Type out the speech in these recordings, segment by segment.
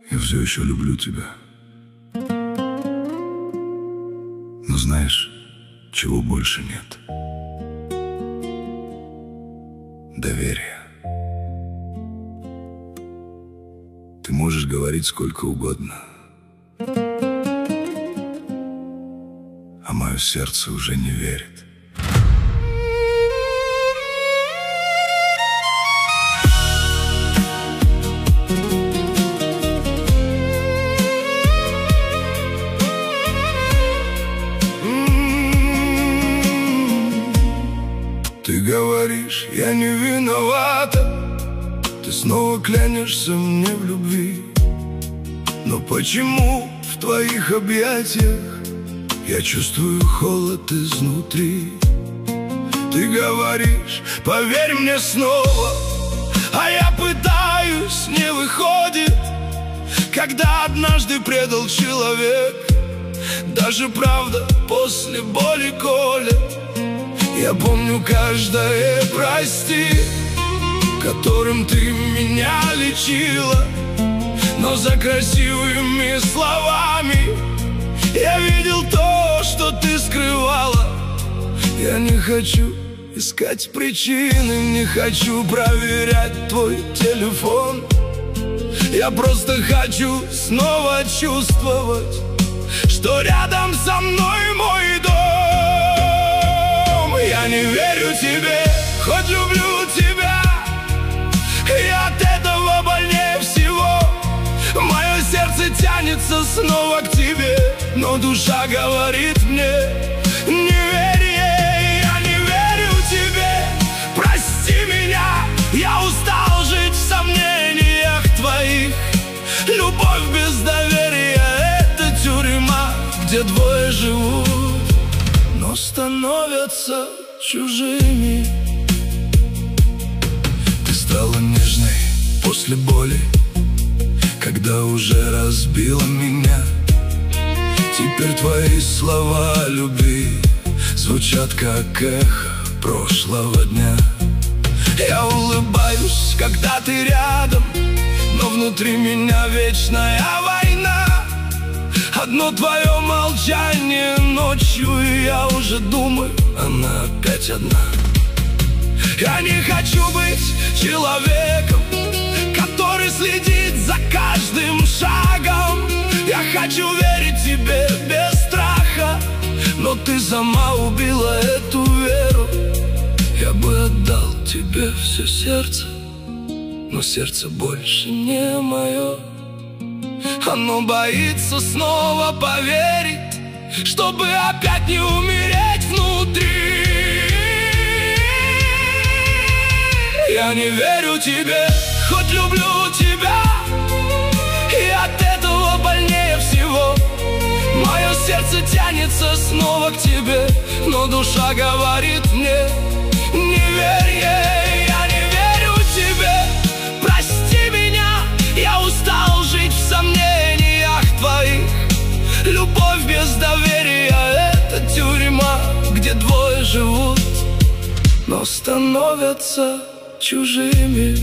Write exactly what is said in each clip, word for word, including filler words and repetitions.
Я все еще люблю тебя. Но знаешь, чего больше нет? Доверия. Ты можешь говорить сколько угодно, а мое сердце уже не верит. Ты говоришь, я не виновата, ты снова клянешься мне в любви. Но почему в твоих объятиях я чувствую холод изнутри? Ты говоришь, поверь мне снова, а я пытаюсь, не выходит. Когда однажды предал человек, даже правда после боли колет. Я помню каждое «прости», которым ты меня лечила. Но за красивыми словами я видел то, что ты скрывала. Я не хочу искать причины, не хочу проверять твой телефон. Я просто хочу снова чувствовать, что рядом со мной мой дом. Я не верю тебе, хоть люблю тебя, и от этого больнее всего. Мое сердце тянется снова к тебе, но душа говорит мне: не верь ей. Я не верю тебе, прости меня, я устал жить в сомнениях твоих. Любовь без доверия — это тюрьма, где двое живут, но становятся чужими. Ты стала нежной после боли, когда уже разбила меня. Теперь твои слова о любви звучат как эхо прошлого дня. Я улыбаюсь, когда ты рядом, но внутри меня вечная война. Одно твое молчание ночью, и я уже думаю, она опять одна. Я не хочу быть человеком, который следит за каждым шагом. Я хочу верить тебе без страха, но ты сама убила эту веру. Я бы отдал тебе все сердце, но сердце больше не мое. Оно боится снова поверить, чтобы опять не умереть внутри. Я не верю тебе, хоть люблю тебя, и от этого больнее всего. Мое сердце тянется снова к тебе, но душа говорит мне: не верь ей. Я не верю тебе, прости меня, я устал жить в сомнениях твоих. Любовь без доверия — это тюрьма, где двое живут, но становятся чужими.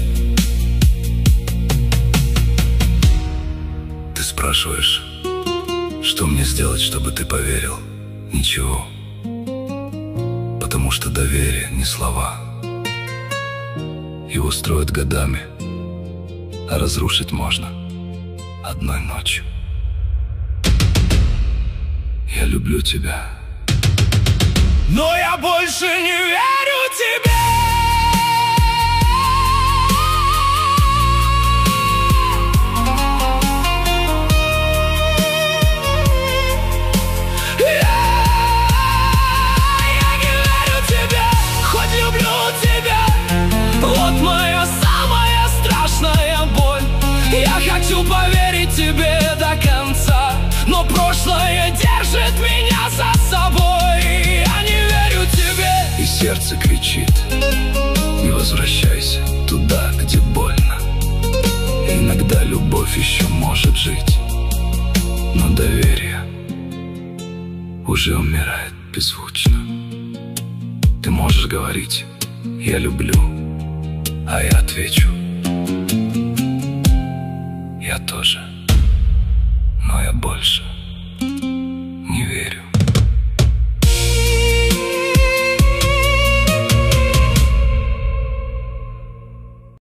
Ты спрашиваешь, что мне сделать, чтобы ты поверил? Ничего, потому что доверие не слова. Его строят годами, а разрушить можно одной ночью. Я люблю тебя, но я больше не верю тебе. Я хочу поверить тебе до конца, но прошлое держит меня за собой. Я не верю тебе. И сердце кричит: не возвращайся туда, где больно. Иногда любовь еще может жить, но доверие уже умирает беззвучно. Ты можешь говорить: я люблю, а я отвечу: